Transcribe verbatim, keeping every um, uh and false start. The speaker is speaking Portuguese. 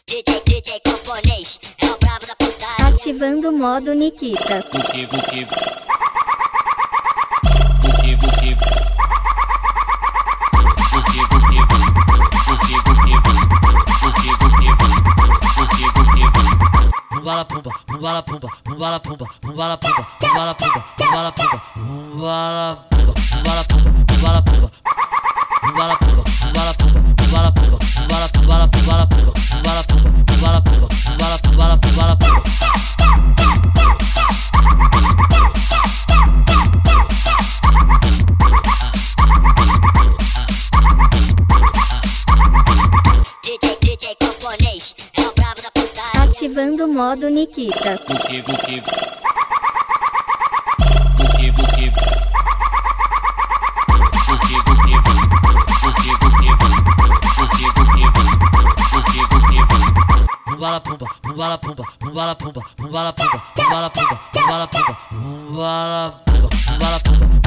D J, D J camponês, é o brabo da putagem. Ativando o modo Nikita. Buki, buki. Buki, buki. Buki, buki. Buki, buki. Buki, buki. Buki, buki. Pumbala pumba, pumbala pumba, pumbala pumba, pumbala pumba, pumbala pumba, pumbala pumba, pumbala pumba, pumbala pumba, pumbala pumba. Pumbala pumba, pumbala pumba, pumbala pumba, pumbala pumbala pumbala pumba, pumbala pumba, pumbala pumba, pumbala pumbala pumbala pumba. D J, D J camponês, é o brabo da putagem. Ativando o modo Nikita. Buki, buki. Buki, buki. Buki, buki. Buki, buki. Buki, buki. Buki, buki. Pumbala pumba, pumbala pumba, pumbala pumba, pumbala pumba, pumbala pumba, pumbala pumba, pumbala pumba, pumbala pumba.